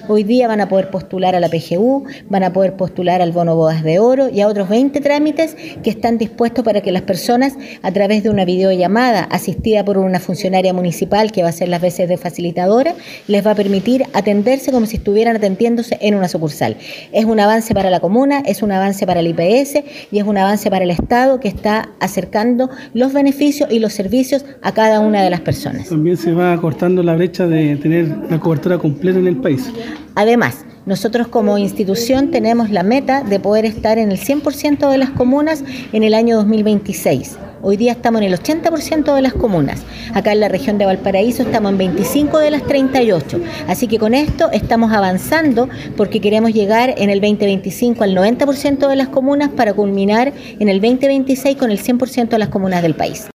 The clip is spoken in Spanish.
Hoy día van a poder postular a la PGU, van a poder postular al bono bodas de oro y a otros 20 trámites que están dispuestos para que las personas, a través de una videollamada asistida por una funcionaria municipal que va a ser las veces de facilitadora, les va a permitir atenderse como si estuvieran atendiéndose en una sucursal. Es un avance para la comuna, es un avance para el IPS y es un avance para el Estado que está acercando los beneficios y los servicios a cada una de las personas. También se va acortando la brecha de tener la cobertura completa en el país. Además, nosotros como institución tenemos la meta de poder estar en el 100% de las comunas en el año 2026. Hoy día estamos en el 80% de las comunas. Acá en la región de Valparaíso estamos en 25 de las 38. Así que con esto estamos avanzando porque queremos llegar en el 2025 al 90% de las comunas para culminar en el 2026 con el 100% de las comunas del país.